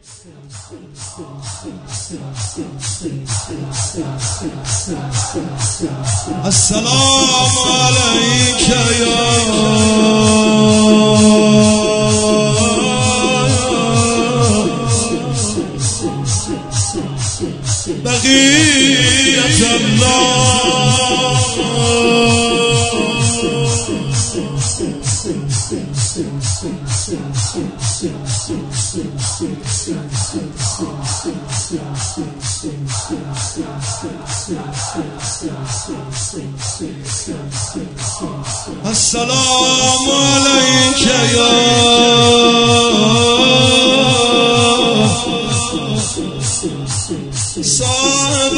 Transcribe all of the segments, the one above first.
السلام عليك يا بقية الله السلام عليك يا صاحب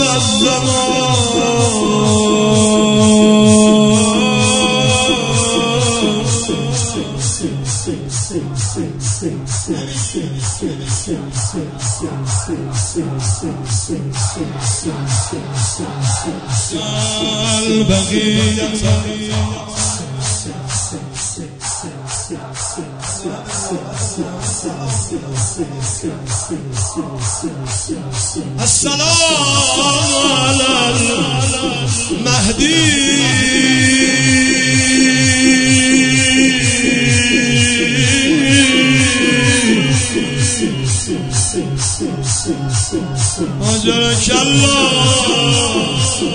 البقية السلام على المهدي أجرك الله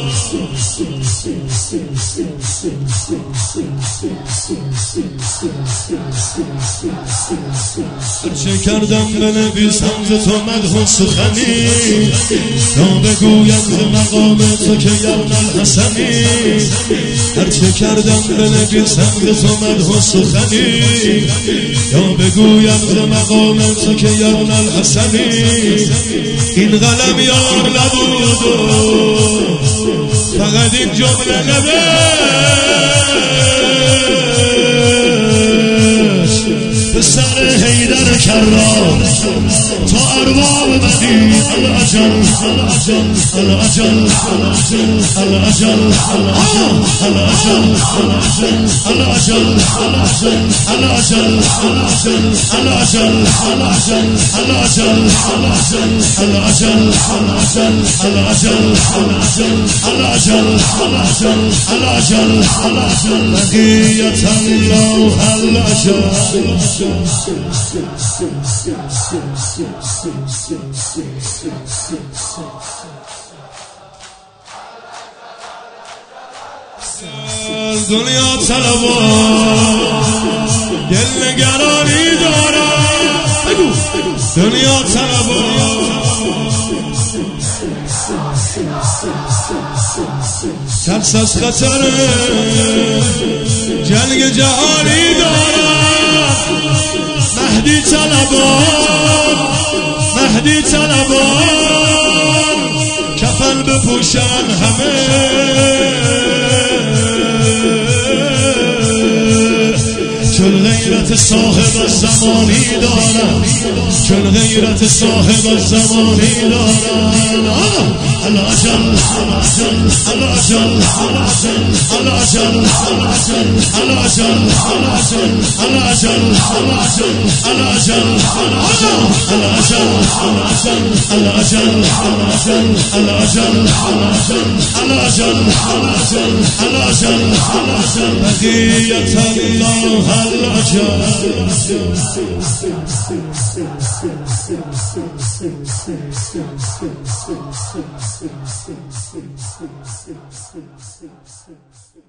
هرچه کردم بنویسم ز تو مدح و سخنی تا بگویم ز مقام تو که یون الحسنی هرچه کردم بنویسم ز تو مدح و سخنی تا بگویم ز مقام تو که یون الحسنی این قلم یار نبود فقط این جمله نوشت به سر حیدر کرار تا ارباب بدی العجل العجل العجل العجل العجل العجل العجل العجل العجل العجل العجل العجل العجل بقية الله العجل دنیا طلبان دل نگرانی دارم دنیا طلبان ترس از خطر جنگ جهانی دارم مهدی طلبان مهدی طلبان کفن بپوشن همه چون غیرت صاحب الزمانی دارم چون غیرت صاحب الزمانی دارم العجل العجل العجل العجل العجل العجل العجل العجل العجل العجل العجل العجل العجل العجل بقية الله العجل العجل